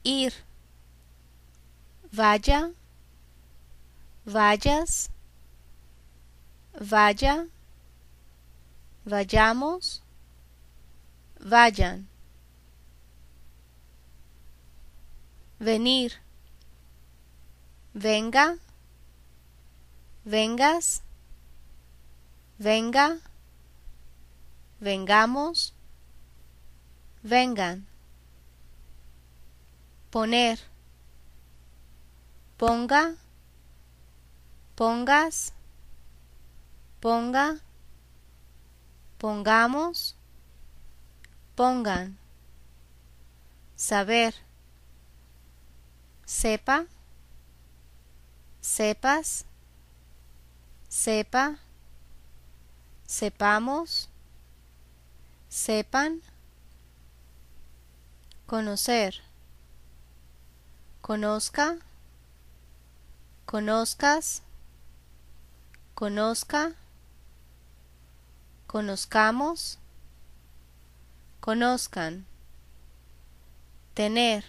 ir, vaya, vayas, vaya, vayamos, vayan. Venir, venga, vengas, venga, vengamos, vengan. Poner, ponga, pongas, ponga, pongamos, pongan. Saber, sepa, sepas, sepa, sepamos, sepan. Conocer, conozca, conozcas, conozca, conozcamos, conozcan. Tener,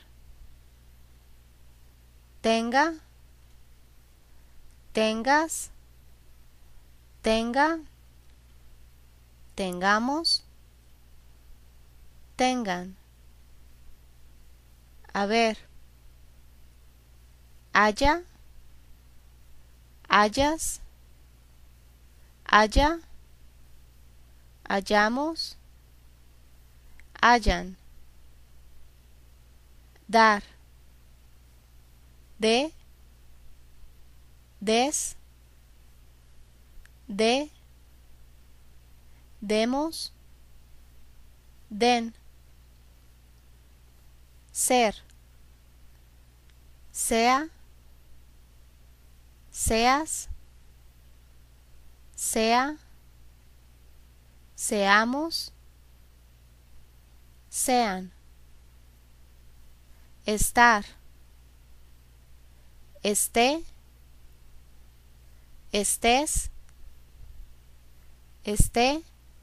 tenga, tengas, tenga, tengamos, tengan. Haber, haya, hayas, haya, hayamos, hayan. Dar, de, des, de, demos, den. Ser, sea, seas, sea, seamos, sean. Estar, esté, estés, esté,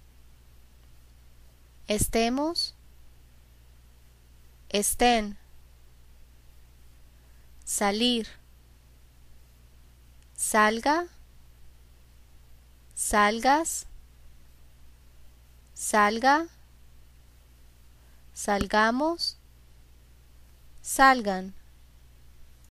estemos, estén. Salir, salga, salgas, salga, salgamos, salgan.